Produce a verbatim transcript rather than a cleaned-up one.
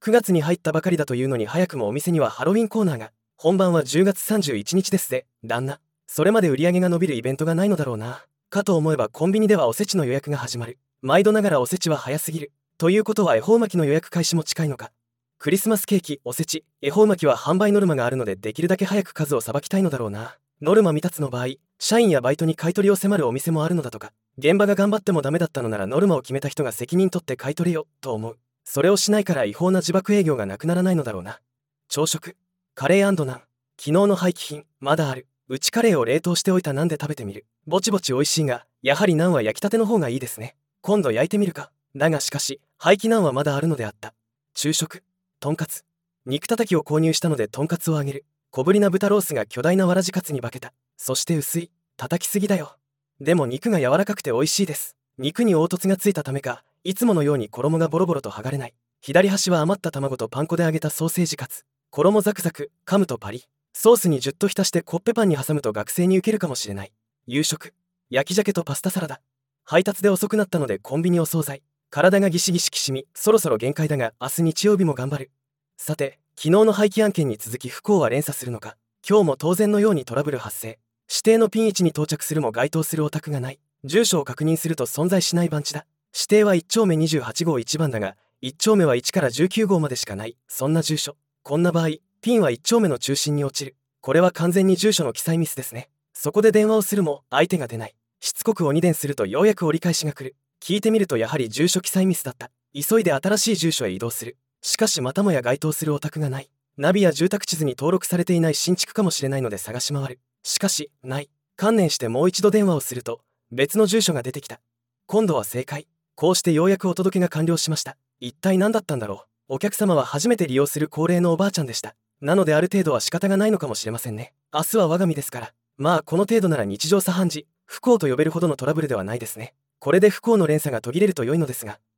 くがつに入ったばかりだというのに早くもお店にはハロウィンコーナーが。本番はじゅうがつさんじゅういちにちですぜ、旦那。それまで売り上げが伸びるイベントがないのだろうな。かと思えばコンビニではおせちの予約が始まる。毎度ながらおせちは早すぎる。ということは恵方巻きの予約開始も近いのか。クリスマスケーキ、おせち、恵方巻きは販売ノルマがあるのでできるだけ早く数をさばきたいのだろうな。ノルマ未達の場合、社員やバイトに買い取りを迫るお店もあるのだとか。現場が頑張ってもダメだったのならノルマを決めた人が責任取って買い取れよ、と思う。それをしないから違法な自爆営業がなくならないのだろうな。朝食、カレー&ナン。昨日の廃棄品、まだある。うちカレーを冷凍しておいたナンで食べてみる。ぼちぼち美味しいが、やはりナンは焼きたての方がいいですね。今度焼いてみるか。だがしかし、廃棄ナンはまだあるのであった。昼食、とんかつ。肉叩きを購入したのでとんかつをあげる。小ぶりな豚ロースが巨大なわらじカツに化けた。そして薄い。叩きすぎだよ。でも肉が柔らかくて美味しいです。肉に凹凸がついたためか、いつものように衣がボロボロと剥がれない。左端は余った卵とパン粉で揚げたソーセージカツ。衣ザクザク、噛むとパリ。ソースにじゅっと浸してコッペパンに挟むと学生に受けるかもしれない。夕食、焼き鮭とパスタサラダ。配達で遅くなったのでコンビニお惣菜。体がギシギシきしみ、そろそろ限界だが明日日曜日も頑張る。さて、昨日の廃棄案件に続き不幸は連鎖するのか。今日も当然のようにトラブル発生。指定のピン位置に到着するも該当するお宅がない。住所を確認すると存在しない番地だ。指定はいち丁目にじゅうはち号いち番だが、いち丁目はいちからじゅうきゅう号までしかない。そんな住所。こんな場合、ピンはいち丁目の中心に落ちる。これは完全に住所の記載ミスですね。そこで電話をするも相手が出ない。しつこく鬼電するとようやく折り返しが来る。聞いてみるとやはり住所記載ミスだった。急いで新しい住所へ移動する。しかしまたもや該当するお宅がない。ナビや住宅地図に登録されていない新築かもしれないので探し回る。しかし、ない。観念してもう一度電話をすると、別の住所が出てきた。今度は正解。こうしてようやくお届けが完了しました。一体何だったんだろう。お客様は初めて利用する高齢のおばあちゃんでした。なのである程度は仕方がないのかもしれませんね。明日は我が身ですから。まあこの程度なら日常茶飯事、不幸と呼べるほどのトラブルではないですね。これで不幸の連鎖が途切れると良いのですが。